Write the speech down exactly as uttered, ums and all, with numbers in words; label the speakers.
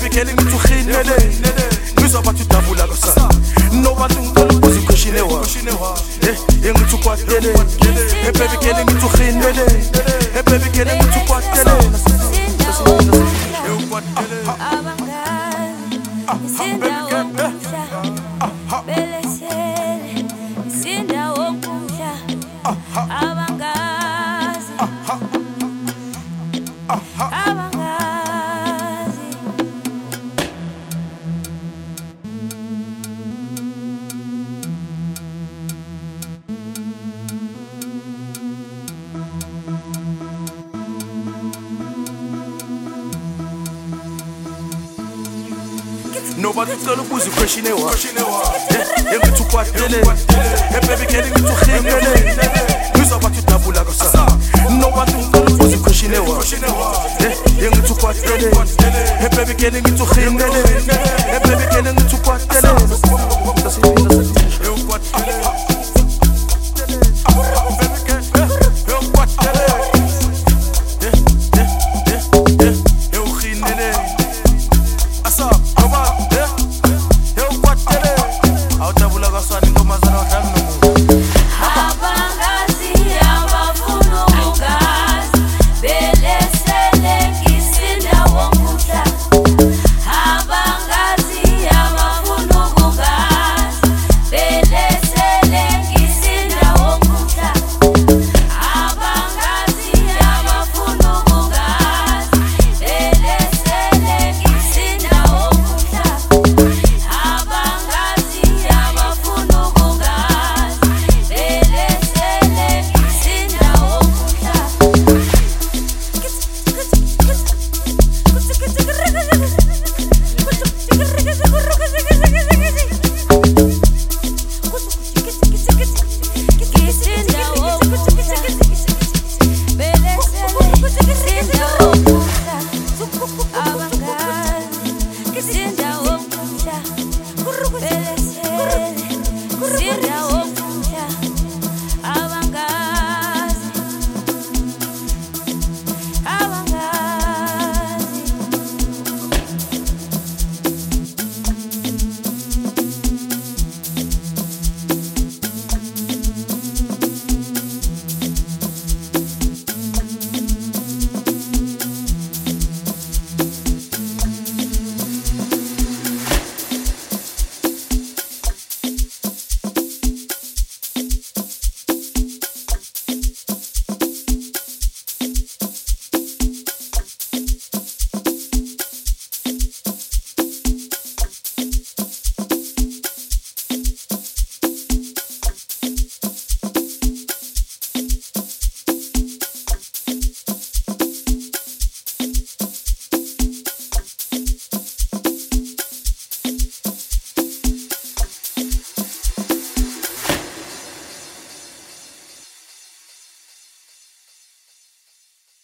Speaker 1: baby girl ngithukhine ngizwa bathi udabula kosa no bantu ngicela ukuze ukhishine wa eh engithukwatele hey baby girl ngithukhine hey baby girl ngithukwatele Nobody tell you who's a question ewa. Yeah, you too quiet, hey baby, can you too him? Who's about to double like us? Nobody tell you who's a question ewa. Yeah, you too quiet, hey baby, can you too him?